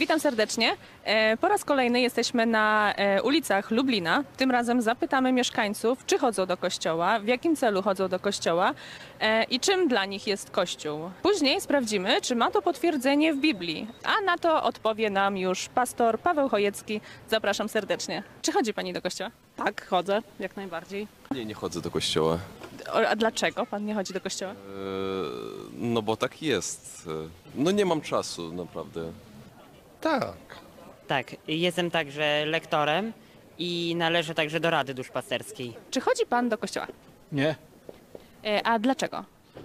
Witam serdecznie. Po raz kolejny jesteśmy na ulicach Lublina. Tym razem zapytamy mieszkańców, czy chodzą do kościoła, w jakim celu chodzą do kościoła i czym dla nich jest Kościół. Później sprawdzimy, czy ma to potwierdzenie w Biblii, a na to odpowie nam już pastor Paweł Chojecki. Zapraszam serdecznie. Czy chodzi pani do kościoła? Tak, chodzę, jak najbardziej. Nie chodzę do kościoła. A dlaczego pan nie chodzi do kościoła? No bo tak jest. No nie mam czasu, naprawdę. Tak. Tak, jestem także lektorem i należę także do Rady Duszpasterskiej. Czy chodzi pan do kościoła? Nie. A dlaczego?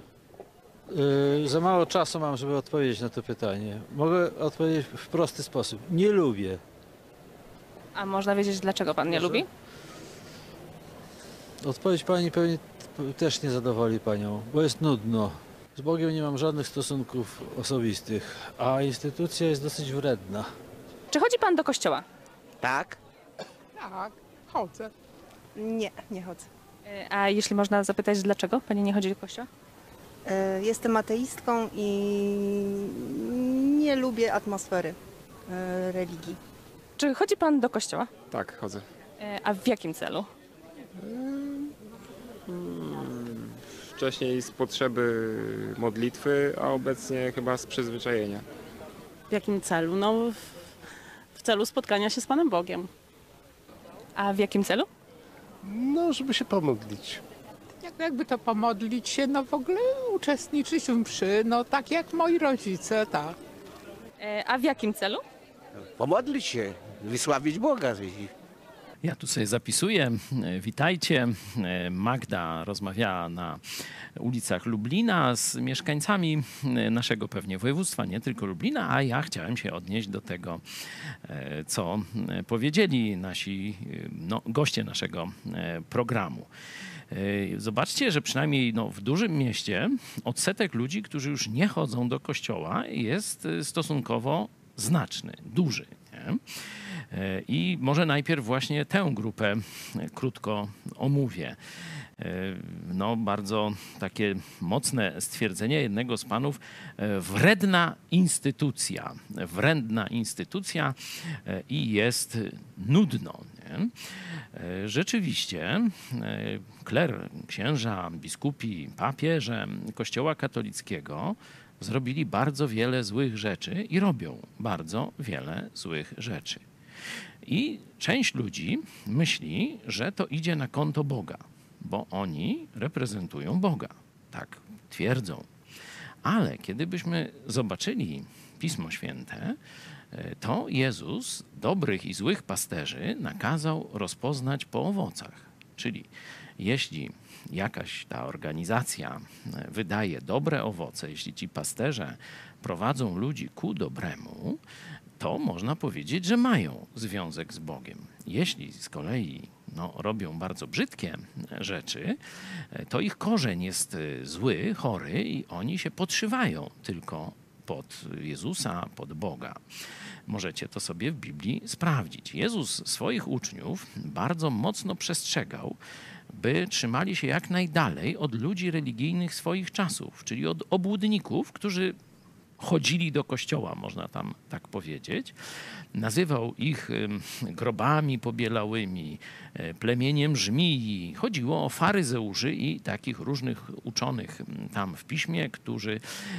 Za mało czasu mam, żeby odpowiedzieć na to pytanie. Mogę odpowiedzieć w prosty sposób. Nie lubię. A można wiedzieć, dlaczego pan nie lubi? Odpowiedź pani pewnie też nie zadowoli panią, bo jest nudno. Z Bogiem nie mam żadnych stosunków osobistych, a instytucja jest dosyć wredna. Czy chodzi pan do kościoła? Tak? Tak, chodzę. Nie, nie chodzę. A jeśli można zapytać, dlaczego pani nie chodzi do kościoła? Jestem ateistką i nie lubię atmosfery religii. Czy chodzi pan do kościoła? Tak, chodzę. A w jakim celu? Wcześniej z potrzeby modlitwy, a obecnie chyba z przyzwyczajenia. W jakim celu? No, w celu spotkania się z Panem Bogiem. A w jakim celu? No, żeby się pomodlić. Jakby to pomodlić się, no w ogóle uczestniczyć w mszy, no tak jak moi rodzice, tak. A w jakim celu? Pomodlić się, wysławić Boga. Ja tu sobie zapisuję. Witajcie. Magda rozmawiała na ulicach Lublina z mieszkańcami naszego pewnie województwa, nie tylko Lublina, a ja chciałem się odnieść do tego, co powiedzieli nasi goście naszego programu. Zobaczcie, że przynajmniej w dużym mieście odsetek ludzi, którzy już nie chodzą do kościoła, jest stosunkowo znaczny, duży. Nie? I może najpierw właśnie tę grupę krótko omówię. Bardzo takie mocne stwierdzenie jednego z panów. Wredna instytucja i jest nudno. Nie? Rzeczywiście kler, księża, biskupi, papieże Kościoła katolickiego zrobili bardzo wiele złych rzeczy i robią bardzo wiele złych rzeczy. I część ludzi myśli, że to idzie na konto Boga, bo oni reprezentują Boga. Tak twierdzą. Ale kiedy byśmy zobaczyli Pismo Święte, to Jezus dobrych i złych pasterzy nakazał rozpoznać po owocach. Czyli jeśli jakaś ta organizacja wydaje dobre owoce, jeśli ci pasterze prowadzą ludzi ku dobremu, to można powiedzieć, że mają związek z Bogiem. Jeśli z kolei robią bardzo brzydkie rzeczy, to ich korzeń jest zły, chory i oni się podszywają tylko pod Jezusa, pod Boga. Możecie to sobie w Biblii sprawdzić. Jezus swoich uczniów bardzo mocno przestrzegał, by trzymali się jak najdalej od ludzi religijnych swoich czasów, czyli od obłudników, którzy chodzili do kościoła, można tam tak powiedzieć. Nazywał ich grobami pobielałymi, plemieniem żmii. Chodziło o faryzeuszy i takich różnych uczonych tam w piśmie, którzy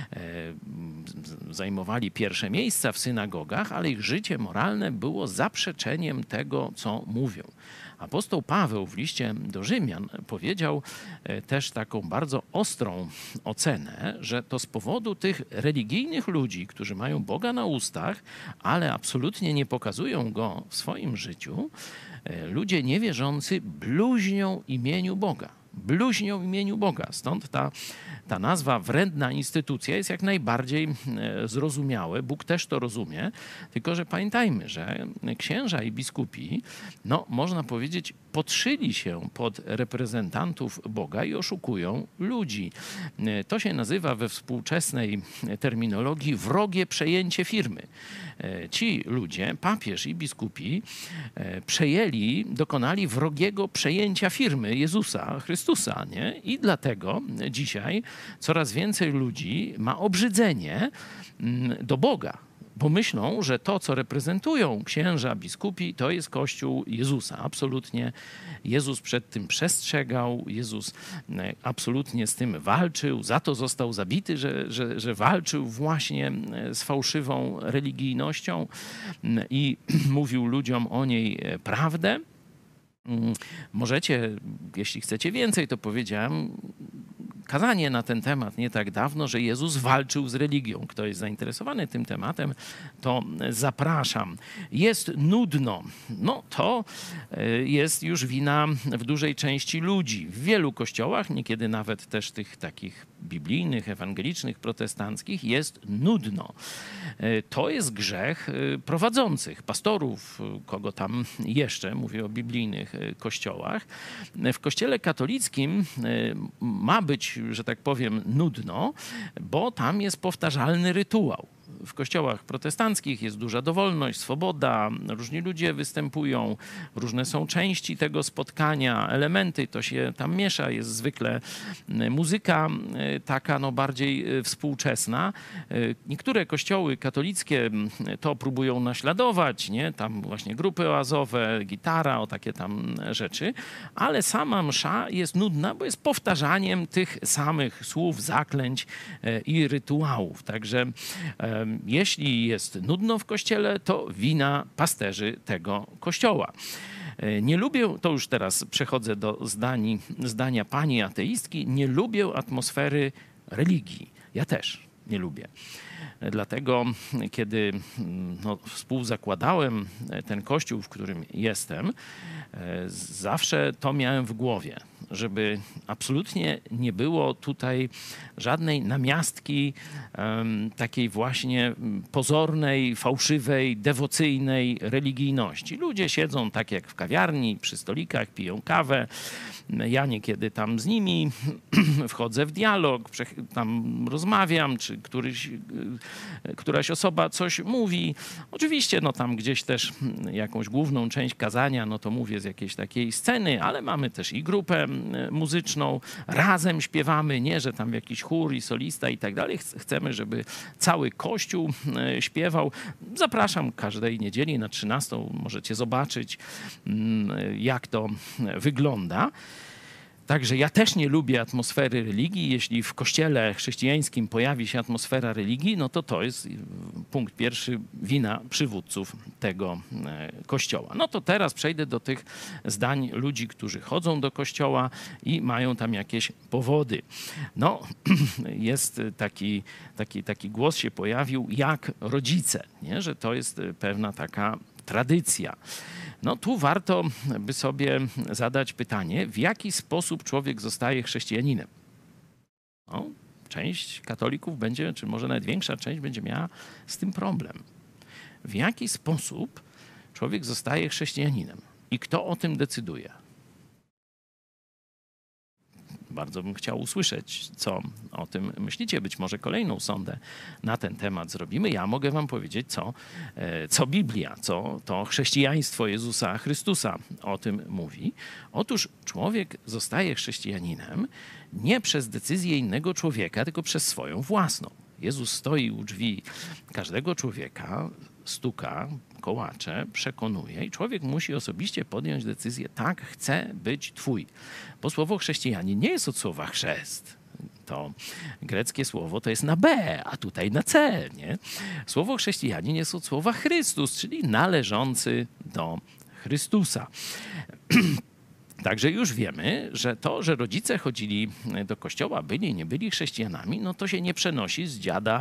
zajmowali pierwsze miejsca w synagogach, ale ich życie moralne było zaprzeczeniem tego, co mówią. Apostoł Paweł w liście do Rzymian powiedział też taką bardzo ostrą ocenę, że to z powodu tych religijnych ludzi, którzy mają Boga na ustach, ale absolutnie nie pokazują Go w swoim życiu, ludzie niewierzący bluźnią imieniu Boga. Bluźnią imieniu Boga. Stąd ta nazwa wredna instytucja jest jak najbardziej zrozumiałe. Bóg też to rozumie. Tylko że pamiętajmy, że księża i biskupi, można powiedzieć, podszyli się pod reprezentantów Boga i oszukują ludzi. To się nazywa we współczesnej terminologii wrogie przejęcie firmy. Ci ludzie, papież i biskupi, dokonali wrogiego przejęcia firmy Jezusa Chrystusa, nie? I dlatego dzisiaj coraz więcej ludzi ma obrzydzenie do Boga. bo myślą, że to, co reprezentują księża, biskupi, to jest Kościół Jezusa. Absolutnie Jezus przed tym przestrzegał, Jezus absolutnie z tym walczył, za to został zabity, że walczył właśnie z fałszywą religijnością i mówił ludziom o niej prawdę. Możecie, jeśli chcecie więcej, to powiedziałem kazanie na ten temat nie tak dawno, że Jezus walczył z religią. Kto jest zainteresowany tym tematem, to zapraszam. Jest nudno. No to jest już wina w dużej części ludzi. W wielu kościołach, niekiedy nawet też tych takich biblijnych, ewangelicznych, protestanckich, jest nudno. To jest grzech prowadzących, pastorów, kogo tam jeszcze, mówię o biblijnych kościołach. W kościele katolickim ma być, że tak powiem, nudno, bo tam jest powtarzalny rytuał. W kościołach protestanckich jest duża dowolność, swoboda, różni ludzie występują, różne są części tego spotkania, elementy, to się tam miesza, jest zwykle muzyka taka no bardziej współczesna. Niektóre kościoły katolickie to próbują naśladować, nie? Tam właśnie grupy oazowe, gitara, o takie tam rzeczy, ale sama msza jest nudna, bo jest powtarzaniem tych samych słów, zaklęć i rytuałów. Także jeśli jest nudno w kościele, to wina pasterzy tego kościoła. Nie lubię, to już teraz przechodzę do zdania pani ateistki, nie lubię atmosfery religii. Ja też nie lubię. Dlatego, kiedy współzakładałem ten kościół, w którym jestem, zawsze to miałem w głowie, żeby absolutnie nie było tutaj żadnej namiastki takiej właśnie pozornej, fałszywej, dewocyjnej religijności. Ludzie siedzą tak jak w kawiarni, przy stolikach, piją kawę. Ja niekiedy tam z nimi wchodzę w dialog, tam rozmawiam, czy któraś osoba coś mówi. Oczywiście no tam gdzieś też jakąś główną część kazania, no to mówię z jakiejś takiej sceny, ale mamy też i grupę muzyczną, razem śpiewamy, nie, że tam jakiś chór i solista i tak dalej. Chcemy, żeby cały kościół śpiewał. Zapraszam każdej niedzieli na 13, możecie zobaczyć, jak to wygląda. Także ja też nie lubię atmosfery religii. Jeśli w kościele chrześcijańskim pojawi się atmosfera religii, no to jest punkt pierwszy, wina przywódców tego kościoła. No to teraz przejdę do tych zdań ludzi, którzy chodzą do kościoła i mają tam jakieś powody. No, jest taki głos się pojawił, jak rodzice, nie? Że to jest pewna taka tradycja. No tu warto by sobie zadać pytanie, w jaki sposób człowiek zostaje chrześcijaninem. No, część katolików będzie, czy może nawet większa część będzie miała z tym problem. W jaki sposób człowiek zostaje chrześcijaninem i kto o tym decyduje? Bardzo bym chciał usłyszeć, co o tym myślicie. Być może kolejną sondę na ten temat zrobimy. Ja mogę wam powiedzieć, co Biblia, co to chrześcijaństwo Jezusa Chrystusa o tym mówi. Otóż człowiek zostaje chrześcijaninem nie przez decyzję innego człowieka, tylko przez swoją własną. Jezus stoi u drzwi każdego człowieka, stuka, kołacze, przekonuje i człowiek musi osobiście podjąć decyzję, tak, chcę być Twój. Bo słowo chrześcijanin nie jest od słowa chrzest. To greckie słowo to jest na B, a tutaj na C, nie? Słowo chrześcijanin jest od słowa Chrystus, czyli należący do Chrystusa. Także już wiemy, że to, że rodzice chodzili do kościoła, byli, nie byli chrześcijanami, no to się nie przenosi z dziada,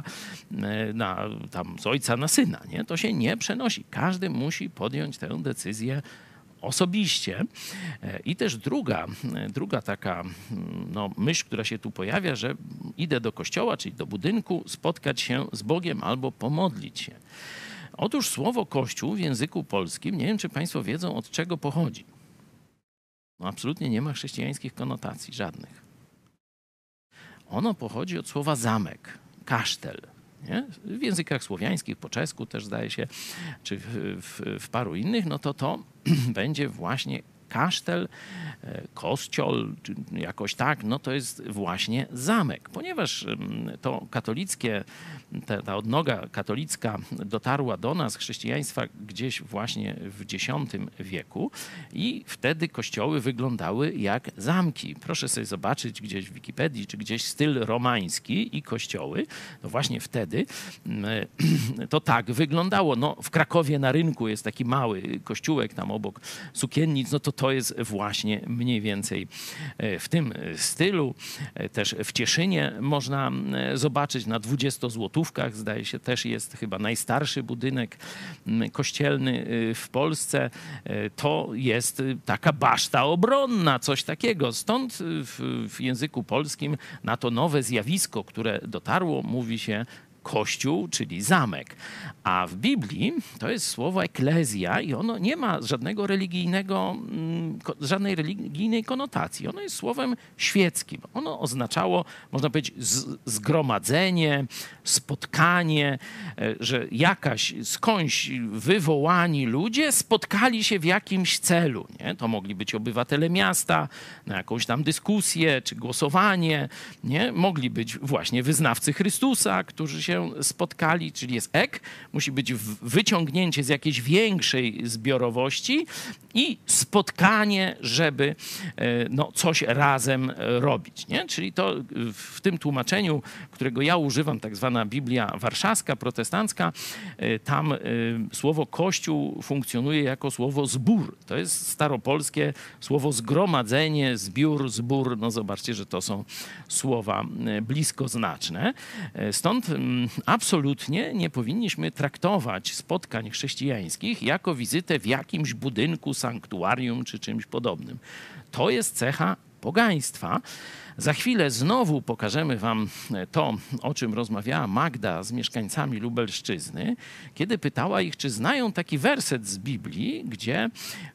z ojca na syna, nie? To się nie przenosi. Każdy musi podjąć tę decyzję osobiście. I też druga taka myśl, która się tu pojawia, że idę do kościoła, czyli do budynku, spotkać się z Bogiem albo pomodlić się. Otóż słowo Kościół w języku polskim, nie wiem, czy państwo wiedzą, od czego pochodzi. No absolutnie nie ma chrześcijańskich konotacji, żadnych. Ono pochodzi od słowa zamek, kasztel. Nie? W językach słowiańskich, po czesku też zdaje się, czy w paru innych, no to będzie właśnie kasztel, kościol, czy jakoś tak, no to jest właśnie zamek. Ponieważ to katolickie, ta odnoga katolicka dotarła do nas, chrześcijaństwa, gdzieś właśnie w X wieku i wtedy kościoły wyglądały jak zamki. Proszę sobie zobaczyć gdzieś w Wikipedii, czy gdzieś styl romański i kościoły. No właśnie wtedy to tak wyglądało. No, w Krakowie na rynku jest taki mały kościółek tam obok sukiennic, no to jest właśnie mniej więcej w tym stylu. Też w Cieszynie można zobaczyć na 20-złotówkach, zdaje się, też jest chyba najstarszy budynek kościelny w Polsce. To jest taka baszta obronna, coś takiego. Stąd w języku polskim na to nowe zjawisko, które dotarło, mówi się kościół, czyli zamek. A w Biblii to jest słowo eklezja i ono nie ma żadnej religijnej konotacji. Ono jest słowem świeckim. Ono oznaczało, można powiedzieć, zgromadzenie, spotkanie, że skądś wywołani ludzie spotkali się w jakimś celu. Nie? To mogli być obywatele miasta, na jakąś tam dyskusję czy głosowanie. Nie? Mogli być właśnie wyznawcy Chrystusa, którzy się spotkali, czyli jest musi być wyciągnięcie z jakiejś większej zbiorowości i spotkanie, żeby coś razem robić. Nie? Czyli to w tym tłumaczeniu, którego ja używam, tak zwana Biblia warszawska, protestancka, tam słowo kościół funkcjonuje jako słowo zbór. To jest staropolskie słowo zgromadzenie, zbiór, zbór. No zobaczcie, że to są słowa bliskoznaczne. Stąd absolutnie nie powinniśmy traktować spotkań chrześcijańskich jako wizytę w jakimś budynku, sanktuarium czy czymś podobnym. To jest cecha pogaństwa. Za chwilę znowu pokażemy wam to, o czym rozmawiała Magda z mieszkańcami Lubelszczyzny, kiedy pytała ich, czy znają taki werset z Biblii, gdzie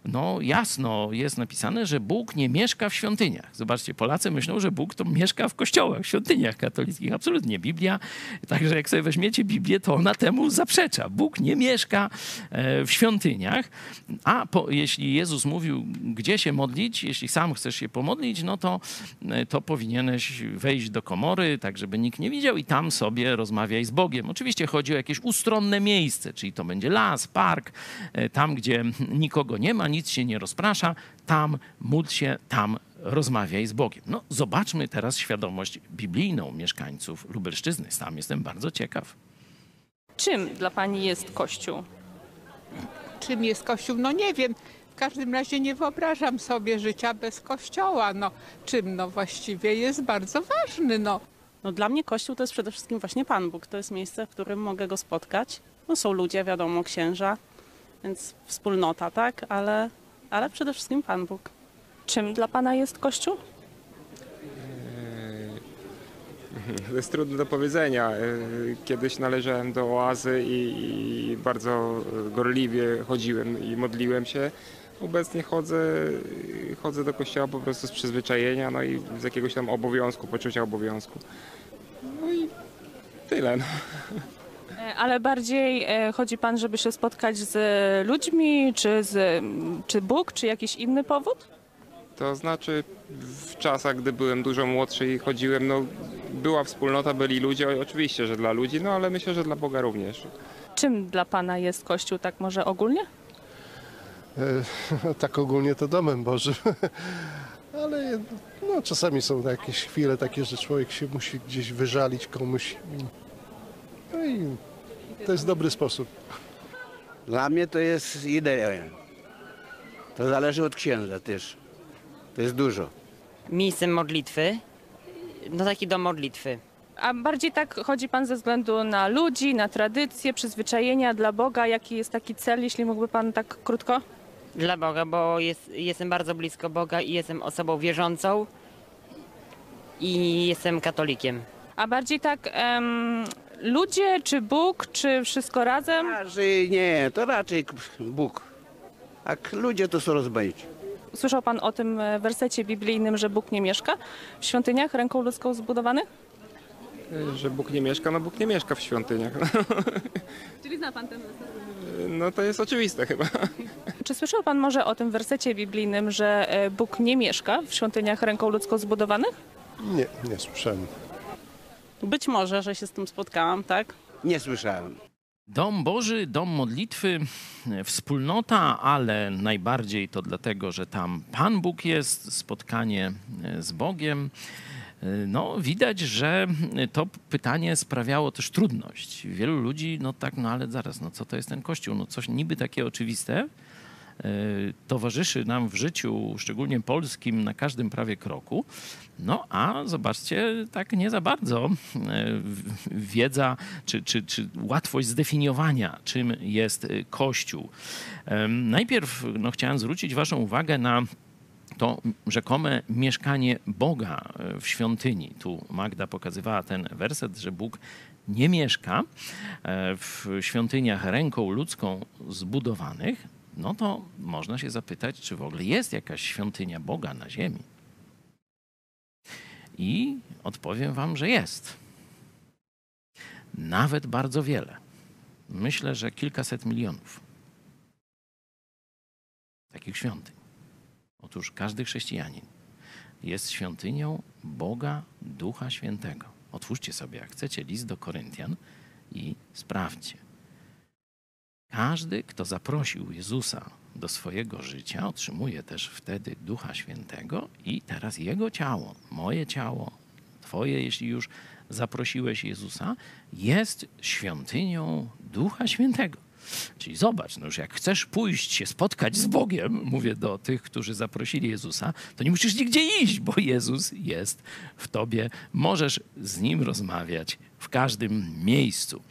jasno jest napisane, że Bóg nie mieszka w świątyniach. Zobaczcie, Polacy myślą, że Bóg to mieszka w kościołach, w świątyniach katolickich. Absolutnie. Biblia, także jak sobie weźmiecie Biblię, to ona temu zaprzecza. Bóg nie mieszka w świątyniach, a jeśli Jezus mówił, gdzie się modlić, jeśli sam chcesz się pomodlić, no to powinieneś wejść do komory, tak żeby nikt nie widział i tam sobie rozmawiaj z Bogiem. Oczywiście chodzi o jakieś ustronne miejsce, czyli to będzie las, park, tam gdzie nikogo nie ma, nic się nie rozprasza, tam módl się, tam rozmawiaj z Bogiem. No zobaczmy teraz świadomość biblijną mieszkańców Lubelszczyzny. Sam jestem bardzo ciekaw. Czym dla pani jest Kościół? Czym jest Kościół? No nie wiem. W każdym razie nie wyobrażam sobie życia bez Kościoła. Czym właściwie jest bardzo ważny. No dla mnie Kościół to jest przede wszystkim właśnie Pan Bóg. To jest miejsce, w którym mogę Go spotkać. Są ludzie, wiadomo, księża, więc wspólnota, tak? Ale przede wszystkim Pan Bóg. Czym dla pana jest Kościół? To jest trudne do powiedzenia. Kiedyś należałem do oazy i bardzo gorliwie chodziłem i modliłem się. Obecnie chodzę do kościoła po prostu z przyzwyczajenia, i z jakiegoś tam obowiązku, poczucia obowiązku. No i tyle. Ale bardziej chodzi pan, żeby się spotkać z ludźmi, czy Bóg, czy jakiś inny powód? To znaczy w czasach, gdy byłem dużo młodszy i chodziłem, była wspólnota, byli ludzie, oczywiście, że dla ludzi, ale myślę, że dla Boga również. Czym dla pana jest Kościół, tak może ogólnie? Tak ogólnie to domem Bożym, ale czasami są jakieś chwile takie, że człowiek się musi gdzieś wyżalić komuś. No i to jest dobry sposób. Dla mnie to jest idea. To zależy od księdza też. To jest dużo. Miejscem modlitwy, taki dom modlitwy. A bardziej tak chodzi pan ze względu na ludzi, na tradycje, przyzwyczajenia dla Boga. Jaki jest taki cel, jeśli mógłby pan tak krótko? Dla Boga, bo jestem bardzo blisko Boga i jestem osobą wierzącą i jestem katolikiem. A bardziej tak ludzie, czy Bóg, czy wszystko razem? Nie, to raczej Bóg. A ludzie to są rozmaici. Słyszał pan o tym wersecie biblijnym, że Bóg nie mieszka w świątyniach ręką ludzką zbudowanych? Że Bóg nie mieszka? Bóg nie mieszka w świątyniach. Czyli zna pan ten werset? To jest oczywiste chyba. czy słyszał pan może o tym wersecie biblijnym, że Bóg nie mieszka w świątyniach ręką ludzką zbudowanych? Nie, nie słyszałem. Być może, że się z tym spotkałam, tak? Nie słyszałem. Dom Boży, dom modlitwy, wspólnota, ale najbardziej to dlatego, że tam Pan Bóg jest, spotkanie z Bogiem. No, widać, że to pytanie sprawiało też trudność. Wielu ludzi, no tak, no ale zaraz, no co to jest ten Kościół? No coś niby takie oczywiste, towarzyszy nam w życiu, szczególnie polskim, na każdym prawie kroku. No a zobaczcie, tak nie za bardzo wiedza czy łatwość zdefiniowania, czym jest Kościół. Najpierw no, chciałem zwrócić waszą uwagę na to rzekome mieszkanie Boga w świątyni. Tu Magda pokazywała ten werset, że Bóg nie mieszka w świątyniach ręką ludzką zbudowanych. No to można się zapytać, czy w ogóle jest jakaś świątynia Boga na ziemi. I odpowiem wam, że jest. Nawet bardzo wiele. Myślę, że kilkaset milionów takich świątyń. Otóż każdy chrześcijanin jest świątynią Boga Ducha Świętego. Otwórzcie sobie, jak chcecie, list do Koryntian i sprawdźcie. Każdy, kto zaprosił Jezusa do swojego życia, otrzymuje też wtedy Ducha Świętego i teraz Jego ciało, moje ciało, twoje, jeśli już zaprosiłeś Jezusa, jest świątynią Ducha Świętego. Czyli zobacz, no już jak chcesz pójść się spotkać z Bogiem, mówię do tych, którzy zaprosili Jezusa, to nie musisz nigdzie iść, bo Jezus jest w tobie. Możesz z Nim rozmawiać w każdym miejscu.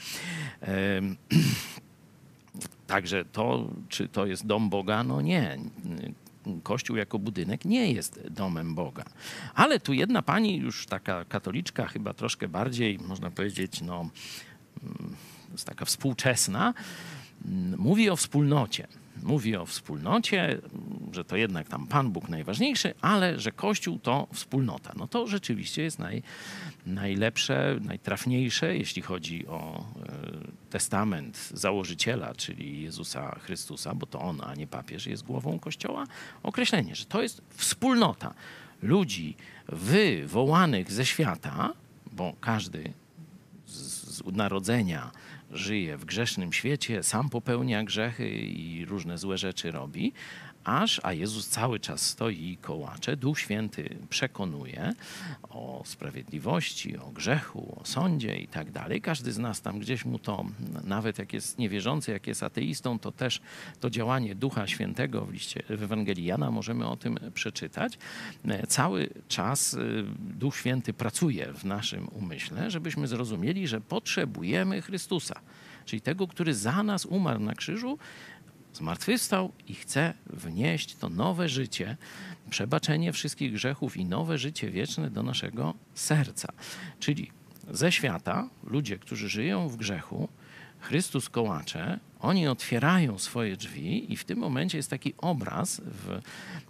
Także to, czy to jest dom Boga? No nie. Kościół jako budynek nie jest domem Boga. Ale tu jedna pani, już taka katoliczka, chyba troszkę bardziej, można powiedzieć, no, jest taka współczesna, mówi o wspólnocie. Mówi o wspólnocie, że to jednak tam Pan Bóg najważniejszy, ale że Kościół to wspólnota. No to rzeczywiście jest najlepsze, najtrafniejsze, jeśli chodzi o testament założyciela, czyli Jezusa Chrystusa, bo to On, a nie papież, jest głową Kościoła. Określenie, że to jest wspólnota ludzi wywołanych ze świata, bo każdy z narodzenia żyje w grzesznym świecie, sam popełnia grzechy i różne złe rzeczy robi, a Jezus cały czas stoi i kołacze. Duch Święty przekonuje o sprawiedliwości, o grzechu, o sądzie i tak dalej. Każdy z nas tam gdzieś mu to, nawet jak jest niewierzący, jak jest ateistą, to też to działanie Ducha Świętego w Ewangelii Jana możemy o tym przeczytać. Cały czas Duch Święty pracuje w naszym umyśle, żebyśmy zrozumieli, że potrzebujemy Chrystusa, czyli tego, który za nas umarł na krzyżu, zmartwychwstał i chce wnieść to nowe życie, przebaczenie wszystkich grzechów i nowe życie wieczne do naszego serca. Czyli ze świata ludzie, którzy żyją w grzechu, Chrystus kołacze, oni otwierają swoje drzwi i w tym momencie jest taki obraz w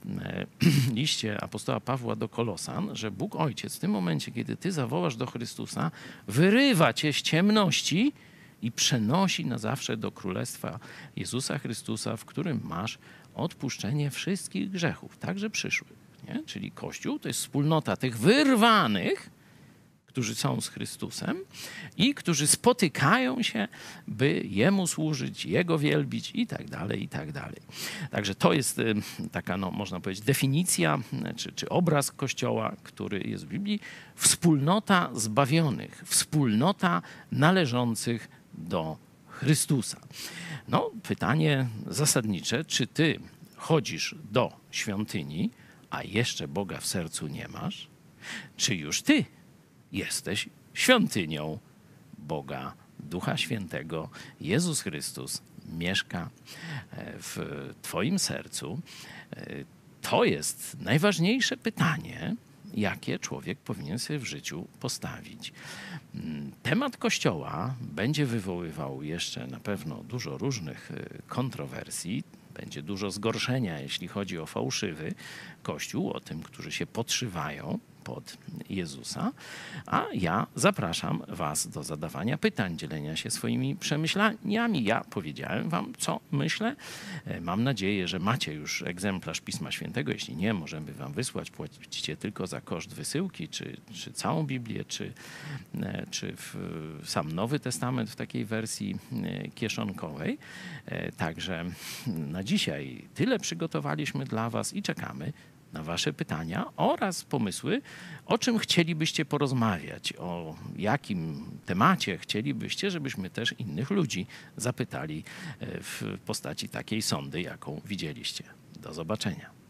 liście apostoła Pawła do Kolosan, że Bóg Ojciec w tym momencie, kiedy ty zawołasz do Chrystusa, wyrywa cię z ciemności i przenosi na zawsze do Królestwa Jezusa Chrystusa, w którym masz odpuszczenie wszystkich grzechów, także przyszłych. Nie? Czyli Kościół to jest wspólnota tych wyrwanych, którzy są z Chrystusem i którzy spotykają się, by Jemu służyć, Jego wielbić i tak dalej, i tak dalej. Także to jest taka, no, można powiedzieć, definicja czy obraz Kościoła, który jest w Biblii. Wspólnota zbawionych, wspólnota należących do Chrystusa. No, pytanie zasadnicze, czy ty chodzisz do świątyni, a jeszcze Boga w sercu nie masz? Czy już ty jesteś świątynią Boga, Ducha Świętego? Jezus Chrystus mieszka w twoim sercu. To jest najważniejsze pytanie, jakie człowiek powinien sobie w życiu postawić. Temat Kościoła będzie wywoływał jeszcze na pewno dużo różnych kontrowersji. Będzie dużo zgorszenia, jeśli chodzi o fałszywy Kościół, o tym, którzy się podszywają pod Jezusa. A ja zapraszam was do zadawania pytań, dzielenia się swoimi przemyśleniami. Ja powiedziałem wam, co myślę. Mam nadzieję, że macie już egzemplarz Pisma Świętego. Jeśli nie, możemy wam wysłać. Płacicie tylko za koszt wysyłki, czy całą Biblię, czy sam Nowy Testament w takiej wersji kieszonkowej. Także na dzisiaj tyle przygotowaliśmy dla was i czekamy na wasze pytania oraz pomysły, o czym chcielibyście porozmawiać, o jakim temacie chcielibyście, żebyśmy też innych ludzi zapytali w postaci takiej sondy, jaką widzieliście. Do zobaczenia.